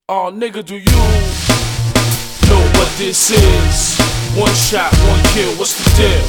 Oh, nigga, do you know what this is? One shot, one kill, what's the deal?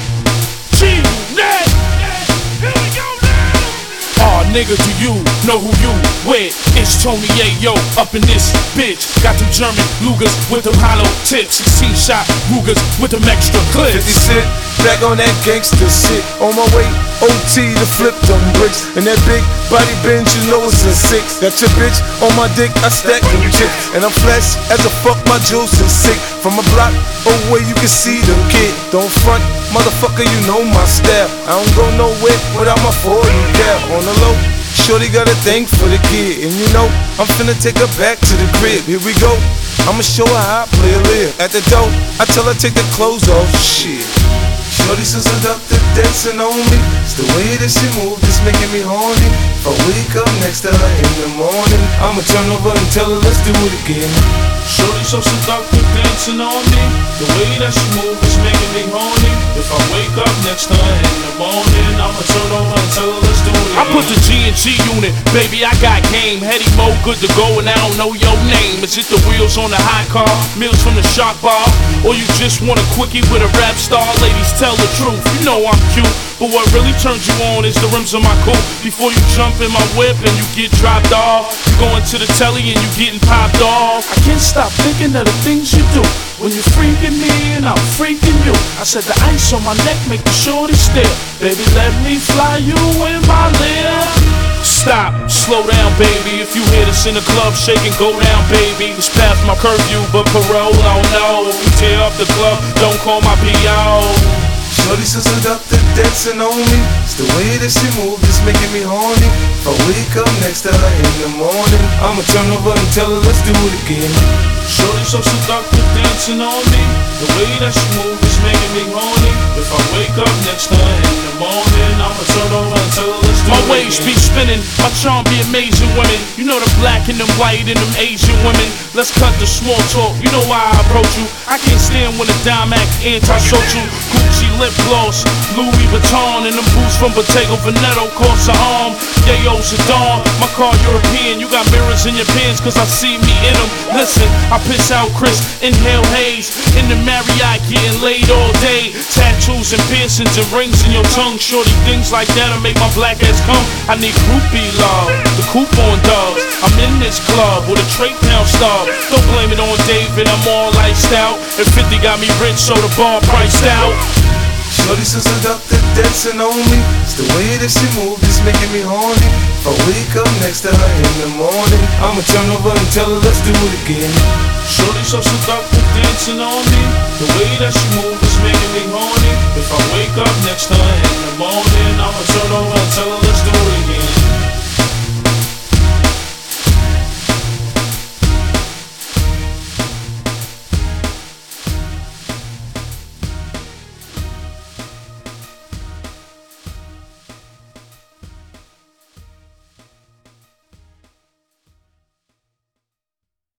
G-Net! Here we go now! Oh, nigga, do you know who you with? It's Tony Ayo up in this bitch. Got them German Lugers with them hollow tips. 16-shot Rugers with them extra clips. 50 Cent, back on that gangster shit. On my way, OT to flip them bricks. And that big body bend, you know it's a 6. Got your bitch on my dick, I stack them chips. And I'm flesh as a fuck, my juice is sick. From a block away, you can see them kid. Don't front, motherfucker, you know my style. I don't go nowhere without my 40 cap. On the low, shorty got a thing for the kid. And you know, I'm finna take her back to the crib. Here we go, I'ma show her how I play a live. At the door, I tell her take the clothes off. Shit, shorty so seductive, dancing on me. It's the way that she move, that's making me horny. If I wake up next to her in the morning, I'ma turn over and tell her let's do it again. Shorty so seductive, dancing on me. The way that she move is making me horny. If I wake up next to her in the morning, I'ma turn over and tell her let's do it again. I put the G&G unit, baby, I got game. Heady Mo, good to go, and I don't know your name. Is it the wheels on the hot car, meals from the Shark Bar, or you just want a quickie with a rap star? Ladies, tell the truth, you know I'm cute, but what really turns you on is the rims on my coupe. Before you jump in my whip and you get dropped off, you going to the telly and you getting popped off. I can't stop thinking of the things you do when you're freaking me and I'm freaking you. I said the ice on my neck make the shorty stare. Baby, let me fly you in my lip. Stop, slow down, baby. If you hear this in the club, shake and go down, baby. It's past my curfew, but parole, oh no. If you tear up the club, don't call my P.O. Shorty so seductive, dancing on me. It's the way that she move, that's making me horny. If I wake up next to her in the morning, I'ma turn over and tell her let's do it again. Shorty so seductive, dancing on me. The way that she move is making me horny. If I wake up next to her in the morning, I'ma turn over and tell her let's do it again. My waves be spinning, my charm be amazing women. You know the black and them white and them Asian women. Let's cut the small talk, you know why I approach you. I can't stand when a dime act anti-social. Gucci lip gloss, Louis Vuitton, and them boots from Bottega Veneta cost an arm. Yayo's a dawn, my car European. You got mirrors in your pants cause I see me in them. Listen, I piss out Chris, inhale haze. In the Marriott getting laid all day. Tattoos and piercings and rings in your tongue. Shorty things like that'll make my black ass come. I need groupie love, the coupon doves. I'm in this club with a Trey Pound star. Don't blame it on David, I'm all iced out. And 50 got me rich, so the bar priced out. Shorty so seductive, dancing on me. It's the way that she move, that's making me horny. If I wake up next to her in the morning, I'ma turn over and tell her let's do it again. Shorty so seductive, dancing on me. The way that she move is making me horny. If I wake up next to her in the morning, I'ma turn over